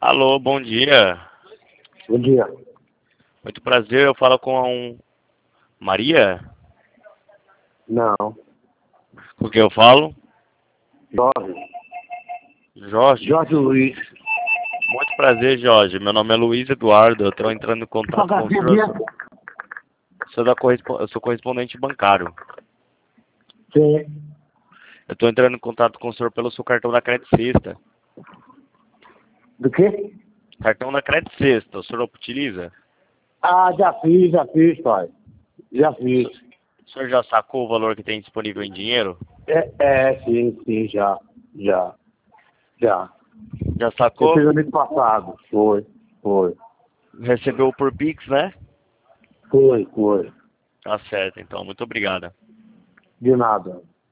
Alô, bom dia. Bom dia. Muito prazer, eu falo com Maria? Não. Com quem eu falo? Jorge. Jorge. Jorge Luiz. Muito prazer, Jorge. Meu nome é Luiz Eduardo, eu estou entrando em contato com o senhor. Eu sou correspondente bancário. Sim. Eu estou entrando em contato com o senhor pelo seu cartão da Credit Sexta. Do quê? Cartão da Credit Sexta, o senhor utiliza? Ah, já fiz, pai. Já fiz. O senhor já sacou o valor que tem disponível em dinheiro? Sim, já. Já Eu sacou? fiz no mês passado. Foi. Recebeu por Pix, né? Foi. Tá certo, então. Muito obrigado. De nada.